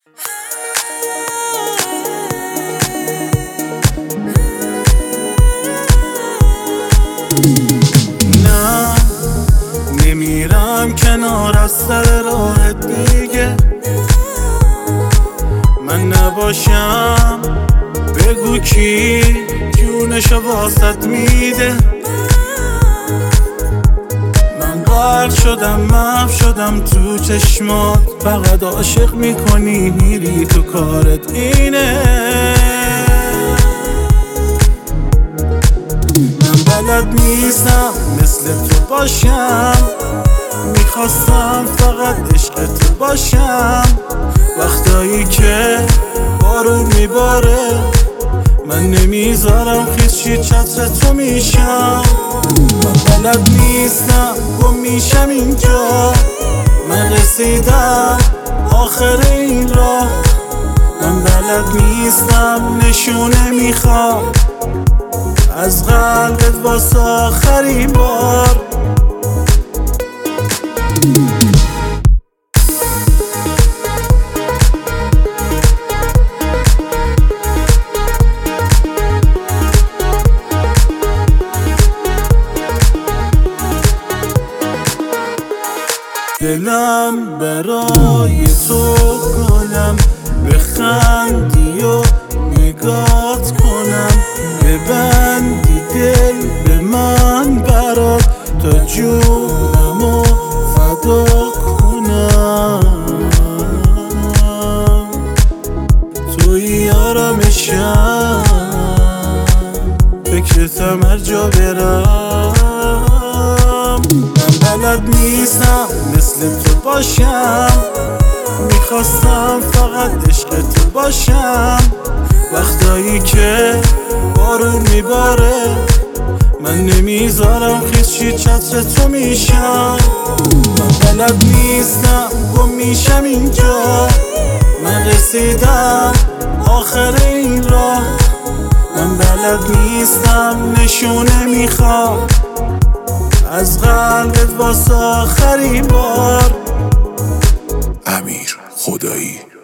نه نمیرم کنار از سر راهت دیگه، من نباشم بگو کی جونشو واسط میده. من غرق شدم محو شدم تو چشمات، فقط عاشق میکنی میری تو کارت اینه. من بلد نیستم مثل تو باشم، میخواستم فقط عشق تو باشم. وقتایی که بارون میباره من نمیذارم خیزشی چتر تو میشم. من بلد نیستم گم میشم اینجا، من رسیدم آخر این راه. من بلد نیستم نشونه میخوام از قلبت واسه آخرین بار. دلم برای تو گلم، بخندی و نگات کنم، ببندی دل به من برات تا جونمو فدا کنم. توی آرامشم فکرتم هر جا برم. من بلد نیستم مثل تو باشم، میخواستم فقط عشق تو باشم. وقتایی که بارون میباره من نمیذارم خیزشی چتر تو میشم. من بلد نیستم گم میشم اینجا، من رسیدم آخر این راه. من بلد نیستم نشونه میخوام از قلبت واسه آخرین بار. امیر خدایی.